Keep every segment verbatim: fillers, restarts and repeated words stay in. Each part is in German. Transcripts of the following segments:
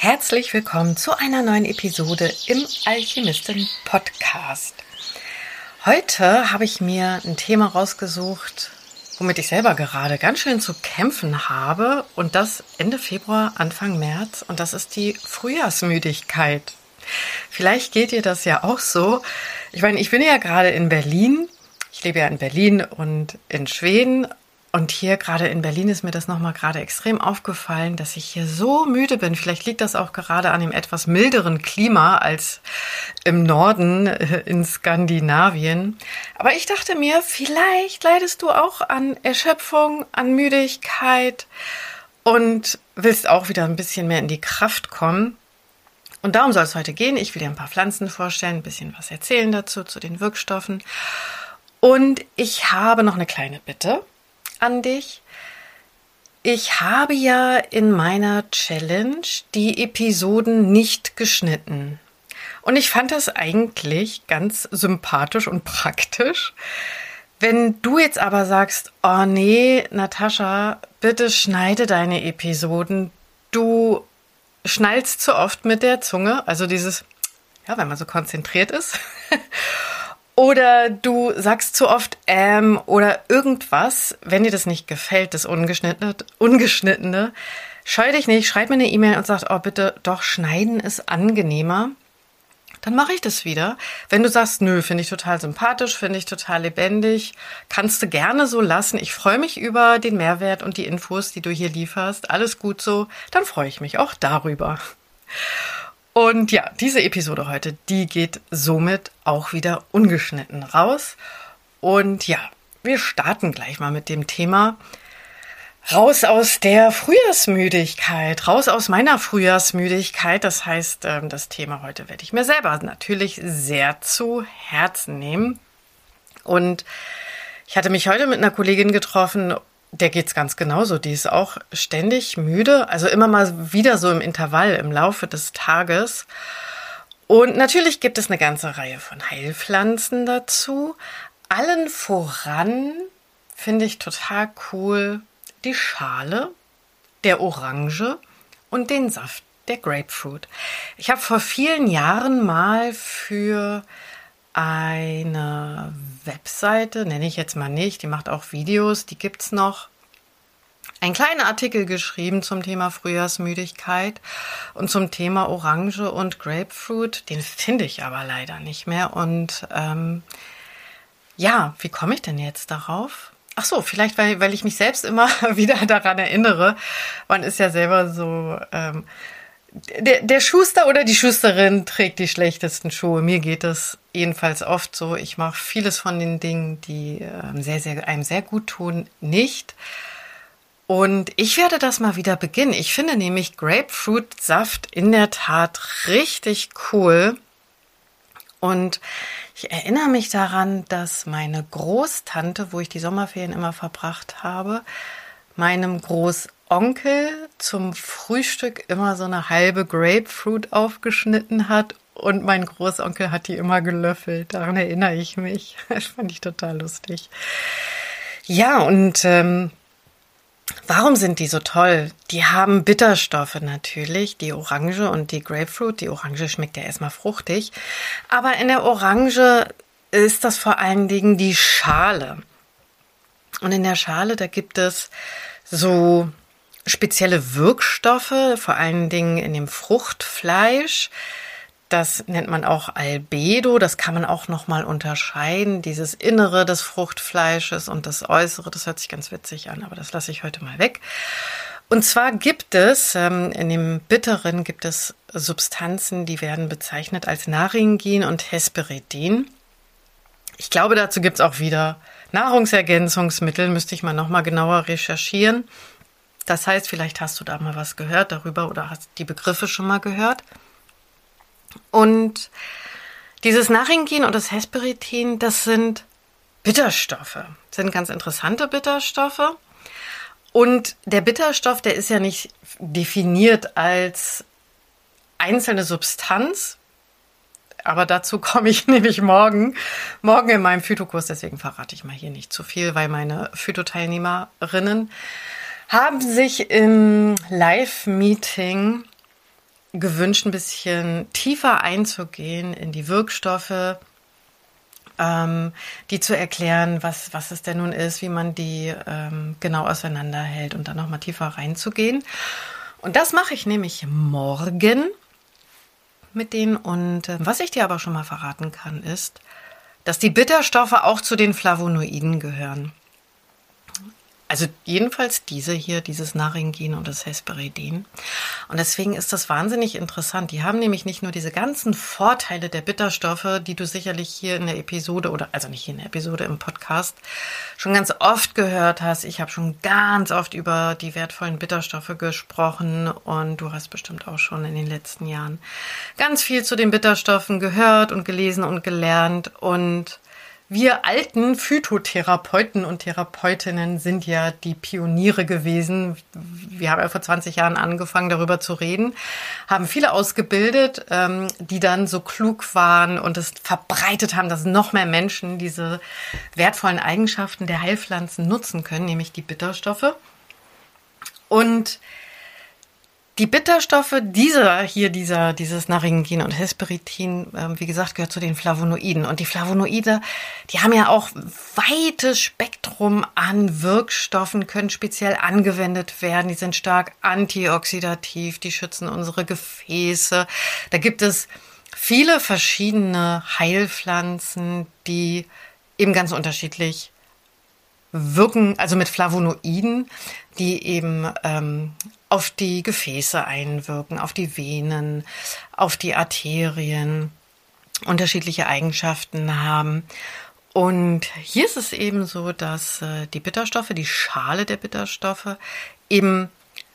Herzlich willkommen zu einer neuen Episode im Alchemisten-Podcast. Heute habe ich mir ein Thema rausgesucht, womit ich selber gerade ganz schön zu kämpfen habe, und das Ende Februar, Anfang März, und das ist die Frühjahrsmüdigkeit. Vielleicht geht dir das ja auch so. Ich meine, ich bin ja gerade in Berlin. Ich lebe ja in Berlin und in Schweden. Und hier gerade in Berlin ist mir das nochmal gerade extrem aufgefallen, dass ich hier so müde bin. Vielleicht liegt das auch gerade an dem etwas milderen Klima als im Norden in Skandinavien. Aber ich dachte mir, vielleicht leidest du auch an Erschöpfung, an Müdigkeit und willst auch wieder ein bisschen mehr in die Kraft kommen. Und darum soll es heute gehen. Ich will dir ein paar Pflanzen vorstellen, ein bisschen was erzählen dazu, zu den Wirkstoffen. Und ich habe noch eine kleine Bitte an dich. Ich habe ja in meiner Challenge die Episoden nicht geschnitten. Und ich fand das eigentlich ganz sympathisch und praktisch. Wenn du jetzt aber sagst, oh nee, Natascha, bitte schneide deine Episoden. Du schnallst zu oft mit der Zunge, also dieses, ja, wenn man so konzentriert ist. Oder du sagst zu oft ähm oder irgendwas, wenn dir das nicht gefällt, das Ungeschnittene, Ungeschnittene, scheu dich nicht, schreib mir eine E-Mail und sag, oh bitte, doch, schneiden ist angenehmer. Dann mache ich das wieder. Wenn du sagst, nö, finde ich total sympathisch, finde ich total lebendig, kannst du gerne so lassen. Ich freue mich über den Mehrwert und die Infos, die du hier lieferst. Alles gut so, dann freue ich mich auch darüber. Und ja, diese Episode heute, die geht somit auch wieder ungeschnitten raus. Und ja, wir starten gleich mal mit dem Thema raus aus der Frühjahrsmüdigkeit, raus aus meiner Frühjahrsmüdigkeit. Das heißt, das Thema heute werde ich mir selber natürlich sehr zu Herzen nehmen. Und ich hatte mich heute mit einer Kollegin getroffen, der geht's ganz genauso. Die ist auch ständig müde, also immer mal wieder so im Intervall im Laufe des Tages. Und natürlich gibt es eine ganze Reihe von Heilpflanzen dazu. Allen voran finde ich total cool die Schale der Orange und den Saft der Grapefruit. Ich habe vor vielen Jahren mal für eine Webseite, nenne ich jetzt mal nicht, die macht auch Videos, die gibt's noch, einen kleinen Artikel geschrieben zum Thema Frühjahrsmüdigkeit und zum Thema Orange und Grapefruit. Den finde ich aber leider nicht mehr. Und ähm, ja, wie komme ich denn jetzt darauf? Ach so, vielleicht, weil, weil ich mich selbst immer wieder daran erinnere. Man ist ja selber so, ähm, der, der Schuster oder die Schusterin trägt die schlechtesten Schuhe. Mir geht das jedenfalls oft so. Ich mache vieles von den Dingen, die ähm, sehr, sehr, einem sehr gut tun, nicht. Und ich werde das mal wieder beginnen. Ich finde nämlich Grapefruit-Saft in der Tat richtig cool. Und ich erinnere mich daran, dass meine Großtante, wo ich die Sommerferien immer verbracht habe, meinem Großonkel zum Frühstück immer so eine halbe Grapefruit aufgeschnitten hat. Und mein Großonkel hat die immer gelöffelt. Daran erinnere ich mich. Das fand ich total lustig. Ja, und ähm, warum sind die so toll? Die haben Bitterstoffe natürlich, die Orange und die Grapefruit. Die Orange schmeckt ja erstmal fruchtig. Aber in der Orange ist das vor allen Dingen die Schale. Und in der Schale, da gibt es so spezielle Wirkstoffe, vor allen Dingen in dem Fruchtfleisch. Das nennt man auch Albedo, das kann man auch nochmal unterscheiden, dieses Innere des Fruchtfleisches und das Äußere, das hört sich ganz witzig an, aber das lasse ich heute mal weg. Und zwar gibt es, ähm, in dem Bitteren gibt es Substanzen, die werden bezeichnet als Naringin und Hesperidin. Ich glaube, dazu gibt es auch wieder Nahrungsergänzungsmittel, müsste ich mal nochmal genauer recherchieren. Das heißt, vielleicht hast du da mal was gehört darüber oder hast die Begriffe schon mal gehört. Und dieses Naringin und das Hesperidin, das sind Bitterstoffe, das sind ganz interessante Bitterstoffe. Und der Bitterstoff, der ist ja nicht definiert als einzelne Substanz, aber dazu komme ich nämlich morgen, morgen in meinem Phytokurs, deswegen verrate ich mal hier nicht zu viel, weil meine Phytoteilnehmerinnen haben sich im Live-Meeting gewünscht, ein bisschen tiefer einzugehen in die Wirkstoffe, ähm, die zu erklären, was, was es denn nun ist, wie man die ähm, genau auseinanderhält und dann nochmal tiefer reinzugehen. Und das mache ich nämlich morgen mit denen. Und äh, was ich dir aber schon mal verraten kann, ist, dass die Bitterstoffe auch zu den Flavonoiden gehören. Also jedenfalls diese hier, dieses Naringin und das Hesperidin. Und deswegen ist das wahnsinnig interessant. Die haben nämlich nicht nur diese ganzen Vorteile der Bitterstoffe, die du sicherlich hier in der Episode oder, also nicht hier in der Episode, im Podcast schon ganz oft gehört hast. Ich habe schon ganz oft über die wertvollen Bitterstoffe gesprochen und du hast bestimmt auch schon in den letzten Jahren ganz viel zu den Bitterstoffen gehört und gelesen und gelernt. Und wir alten Phytotherapeuten und Therapeutinnen sind ja die Pioniere gewesen. Wir haben ja vor zwanzig Jahren angefangen, darüber zu reden, haben viele ausgebildet, die dann so klug waren und es verbreitet haben, dass noch mehr Menschen diese wertvollen Eigenschaften der Heilpflanzen nutzen können, nämlich die Bitterstoffe. Und die Bitterstoffe, dieser hier, dieser, dieses Naringin und Hesperidin, äh, wie gesagt, gehört zu den Flavonoiden. Und die Flavonoide, die haben ja auch weites Spektrum an Wirkstoffen, können speziell angewendet werden. Die sind stark antioxidativ, die schützen unsere Gefäße. Da gibt es viele verschiedene Heilpflanzen, die eben ganz unterschiedlich wirken, also mit Flavonoiden, die eben ähm, auf die Gefäße einwirken, auf die Venen, auf die Arterien, unterschiedliche Eigenschaften haben. Und hier ist es eben so, dass äh, die Bitterstoffe, die Schale der Bitterstoffe eben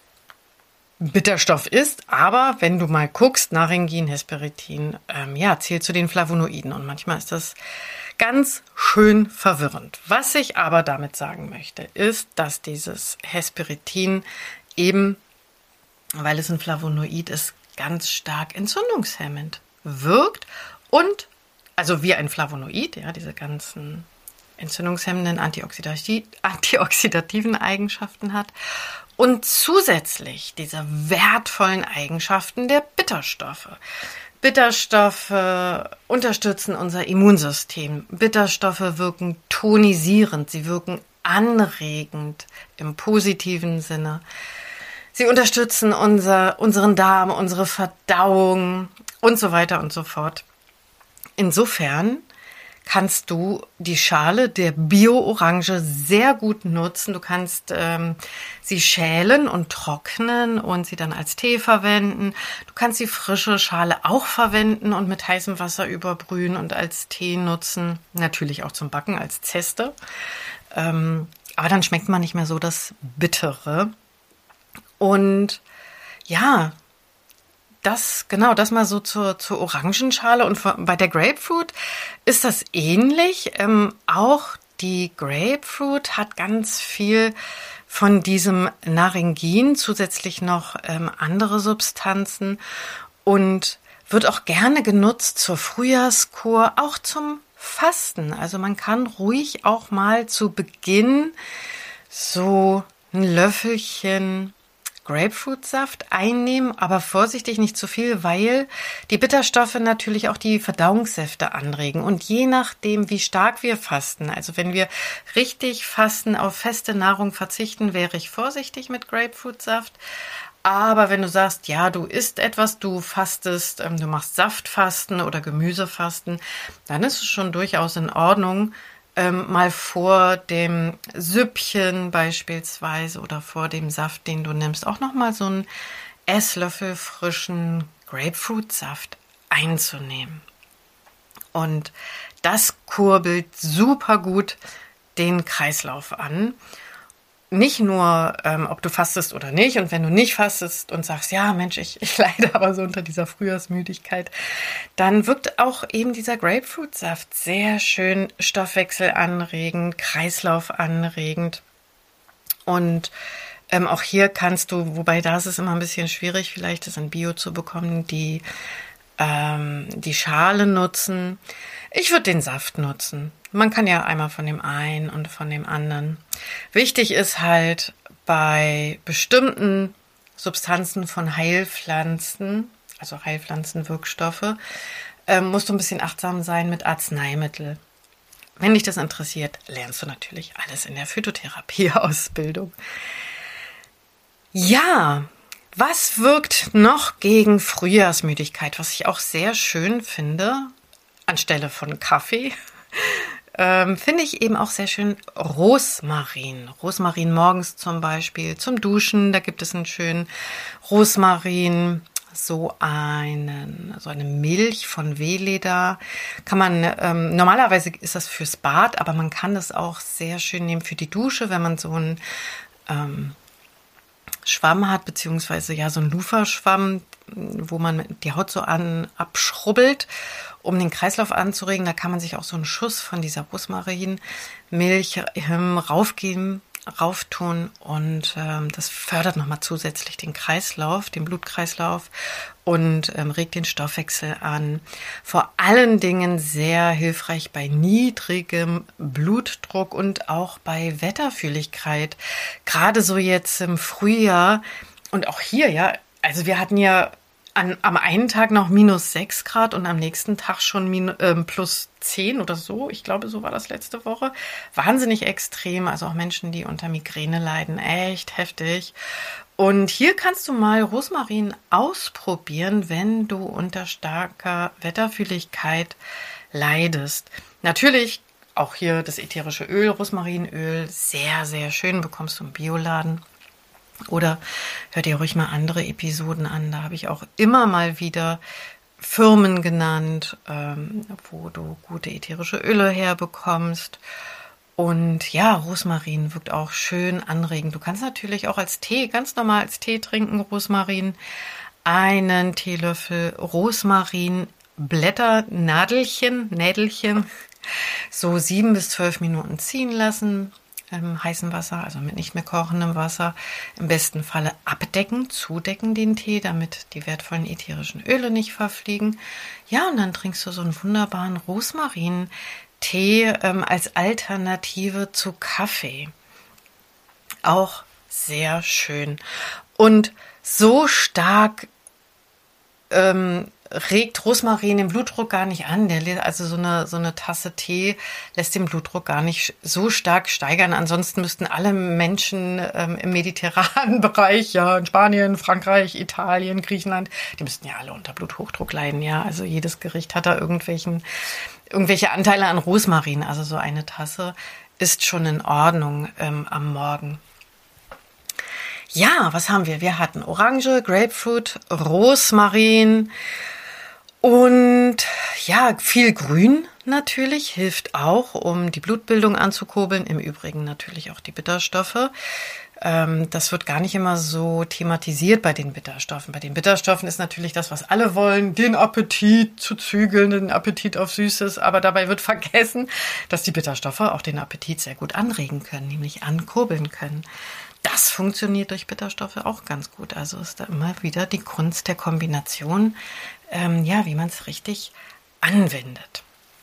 Bitterstoff ist, aber wenn du mal guckst, Naringin, Hesperidin, ähm, ja, zählt zu den Flavonoiden und manchmal ist das ganz schön verwirrend. Was ich aber damit sagen möchte, ist, dass dieses Hesperidin eben, weil es ein Flavonoid ist, ganz stark entzündungshemmend wirkt und, also wie ein Flavonoid, ja, diese ganzen entzündungshemmenden, antioxidati- antioxidativen Eigenschaften hat und zusätzlich diese wertvollen Eigenschaften der Bitterstoffe. Bitterstoffe unterstützen unser Immunsystem. Bitterstoffe wirken tonisierend, sie wirken anregend im positiven Sinne. Sie unterstützen unser, unseren Darm, unsere Verdauung und so weiter und so fort. Insofern kannst du die Schale der Bio-Orange sehr gut nutzen. Du kannst ähm, sie schälen und trocknen und sie dann als Tee verwenden. Du kannst die frische Schale auch verwenden und mit heißem Wasser überbrühen und als Tee nutzen. Natürlich auch zum Backen als Zeste. Ähm, aber dann schmeckt man nicht mehr so das Bittere. Und ja, das, genau, das mal so zur, zur Orangenschale. Und bei der Grapefruit ist das ähnlich. Ähm, auch die Grapefruit hat ganz viel von diesem Naringin, zusätzlich noch ähm, andere Substanzen und wird auch gerne genutzt zur Frühjahrskur, auch zum Fasten. Also man kann ruhig auch mal zu Beginn so ein Löffelchen Grapefruitsaft einnehmen, aber vorsichtig, nicht zu viel, weil die Bitterstoffe natürlich auch die Verdauungssäfte anregen. Und je nachdem, wie stark wir fasten, also wenn wir richtig fasten, auf feste Nahrung verzichten, wäre ich vorsichtig mit Grapefruitsaft. Aber wenn du sagst, ja, du isst etwas, du fastest, ähm, du machst Saftfasten oder Gemüsefasten, dann ist es schon durchaus in Ordnung, Ähm, mal vor dem Süppchen beispielsweise oder vor dem Saft, den du nimmst, auch nochmal so einen Esslöffel frischen Grapefruitsaft einzunehmen. Und das kurbelt super gut den Kreislauf an. Nicht nur, ähm, ob du fastest oder nicht. Und wenn du nicht fastest und sagst, ja Mensch, ich, ich leide aber so unter dieser Frühjahrsmüdigkeit, dann wirkt auch eben dieser Grapefruitsaft sehr schön stoffwechselanregend, kreislaufanregend. Und ähm, auch hier kannst du, wobei da ist es immer ein bisschen schwierig, vielleicht das in Bio zu bekommen, die, ähm, die Schale nutzen. Ich würde den Saft nutzen. Man kann ja einmal von dem einen und von dem anderen. Wichtig ist halt bei bestimmten Substanzen von Heilpflanzen, also Heilpflanzenwirkstoffe, ähm, musst du ein bisschen achtsam sein mit Arzneimitteln. Wenn dich das interessiert, lernst du natürlich alles in der Phytotherapie-Ausbildung. Ja, was wirkt noch gegen Frühjahrsmüdigkeit, was ich auch sehr schön finde, anstelle von Kaffee, ähm, finde ich eben auch sehr schön Rosmarin. Rosmarin morgens zum Beispiel zum Duschen, da gibt es einen schönen Rosmarin. So einen, so eine Milch von Weleda kann man, ähm, normalerweise ist das fürs Bad, aber man kann das auch sehr schön nehmen für die Dusche, wenn man so einen ähm, Schwamm hat, beziehungsweise ja so einen Luferschwamm, wo man die Haut so an abschrubbelt, um den Kreislauf anzuregen. Da kann man sich auch so einen Schuss von dieser Rosmarinmilch ähm, raufgeben, rauftun und ähm, das fördert nochmal zusätzlich den Kreislauf, den Blutkreislauf und ähm, regt den Stoffwechsel an. Vor allen Dingen sehr hilfreich bei niedrigem Blutdruck und auch bei Wetterfühligkeit. Gerade so jetzt im Frühjahr und auch hier, ja, also wir hatten ja An, am einen Tag noch minus sechs Grad und am nächsten Tag schon min, äh, plus zehn oder so. Ich glaube, so war das letzte Woche. Wahnsinnig extrem. Also auch Menschen, die unter Migräne leiden. Echt heftig. Und hier kannst du mal Rosmarin ausprobieren, wenn du unter starker Wetterfühligkeit leidest. Natürlich auch hier das ätherische Öl, Rosmarinöl. Sehr, sehr schön. Bekommst du im Bioladen. Oder hör dir ruhig mal andere Episoden an. Da habe ich auch immer mal wieder Firmen genannt, ähm, wo du gute ätherische Öle herbekommst. Und ja, Rosmarin wirkt auch schön anregend. Du kannst natürlich auch als Tee, ganz normal als Tee trinken, Rosmarin. Einen Teelöffel Rosmarin, Blätter, Nadelchen, Nädelchen, so sieben bis zwölf Minuten ziehen lassen. Im heißen Wasser, also mit nicht mehr kochendem Wasser, im besten Falle abdecken, zudecken den Tee, damit die wertvollen ätherischen Öle nicht verfliegen. Ja, und dann trinkst du so einen wunderbaren Rosmarin-Tee ähm, als Alternative zu Kaffee. Auch sehr schön. Und so stark ähm, regt Rosmarin den Blutdruck gar nicht an. Der, also so eine, so eine Tasse Tee lässt den Blutdruck gar nicht so stark steigern. Ansonsten müssten alle Menschen ähm, im mediterranen Bereich, ja, in Spanien, Frankreich, Italien, Griechenland, die müssten ja alle unter Bluthochdruck leiden, ja. Also jedes Gericht hat da irgendwelchen, irgendwelche Anteile an Rosmarin. Also so eine Tasse ist schon in Ordnung ähm, am Morgen. Ja, was haben wir? Wir hatten Orange, Grapefruit, Rosmarin und ja, viel Grün natürlich hilft auch, um die Blutbildung anzukurbeln. Im Übrigen natürlich auch die Bitterstoffe. Ähm, das wird gar nicht immer so thematisiert bei den Bitterstoffen. Bei den Bitterstoffen ist natürlich das, was alle wollen, den Appetit zu zügeln, den Appetit auf Süßes. Aber dabei wird vergessen, dass die Bitterstoffe auch den Appetit sehr gut anregen können, nämlich ankurbeln können. Das funktioniert durch Bitterstoffe auch ganz gut. Also ist da immer wieder die Kunst der Kombination, ähm, ja, wie man es richtig anwendet.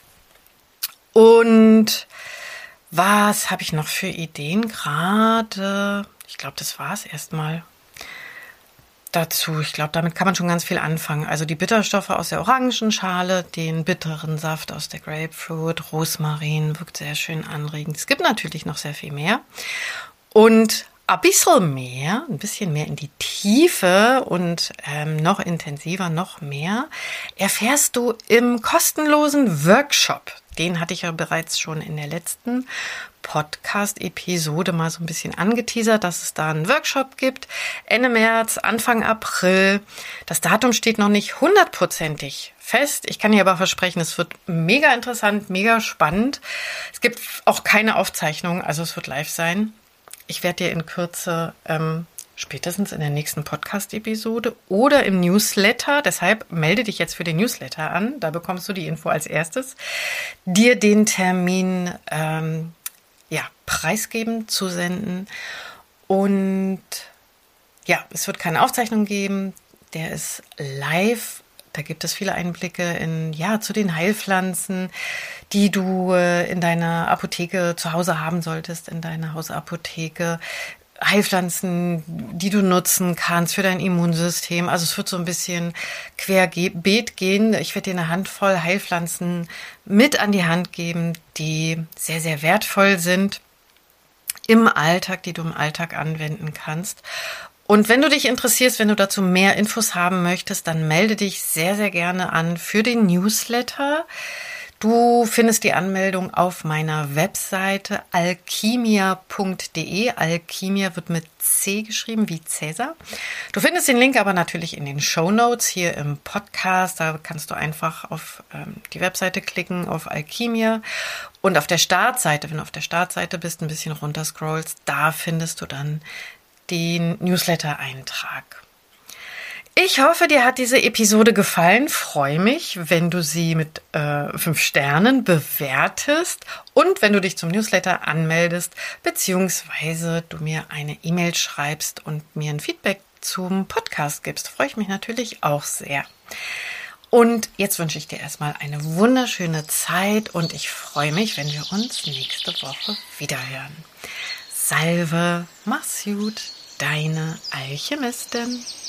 Und was habe ich noch für Ideen gerade? Ich glaube, das war es erstmal dazu. Ich glaube, damit kann man schon ganz viel anfangen. Also die Bitterstoffe aus der Orangenschale, den bitteren Saft aus der Grapefruit, Rosmarin, wirkt sehr schön anregend. Es gibt natürlich noch sehr viel mehr. Und ein bisschen mehr, ein bisschen mehr in die Tiefe und ähm, noch intensiver, noch mehr, erfährst du im kostenlosen Workshop. Den hatte ich ja bereits schon in der letzten Podcast-Episode mal so ein bisschen angeteasert, dass es da einen Workshop gibt. Ende März, Anfang April. Das Datum steht noch nicht hundertprozentig fest. Ich kann dir aber versprechen, es wird mega interessant, mega spannend. Es gibt auch keine Aufzeichnung, also es wird live sein. Ich werde dir in Kürze, ähm, spätestens in der nächsten Podcast-Episode oder im Newsletter, deshalb melde dich jetzt für den Newsletter an, da bekommst du die Info als erstes, dir den Termin ähm, ja, preisgeben, zusenden. Und ja, es wird keine Aufzeichnung geben, der ist live. Da gibt es viele Einblicke in, ja, zu den Heilpflanzen, die du in deiner Apotheke zu Hause haben solltest, in deiner Hausapotheke. Heilpflanzen, die du nutzen kannst für dein Immunsystem. Also es wird so ein bisschen querbeet gehen. Ich werde dir eine Handvoll Heilpflanzen mit an die Hand geben, die sehr, sehr wertvoll sind im Alltag, die du im Alltag anwenden kannst. Und wenn du dich interessierst, wenn du dazu mehr Infos haben möchtest, dann melde dich sehr, sehr gerne an für den Newsletter. Du findest die Anmeldung auf meiner Webseite alkimia punkt de. Alkimia wird mit C geschrieben, wie Cäsar. Du findest den Link aber natürlich in den Shownotes hier im Podcast. Da kannst du einfach auf ähm, die Webseite klicken, auf Alkimia. Und auf der Startseite, wenn du auf der Startseite bist, ein bisschen runter scrollst, da findest du dann den Newsletter-Eintrag. Ich hoffe, dir hat diese Episode gefallen. Freue mich, wenn du sie mit äh, fünf Sternen bewertest und wenn du dich zum Newsletter anmeldest, beziehungsweise du mir eine E-Mail schreibst und mir ein Feedback zum Podcast gibst. Freue ich mich natürlich auch sehr. Und jetzt wünsche ich dir erstmal eine wunderschöne Zeit und ich freue mich, wenn wir uns nächste Woche wiederhören. Salve, mach's gut, deine Alchemistin.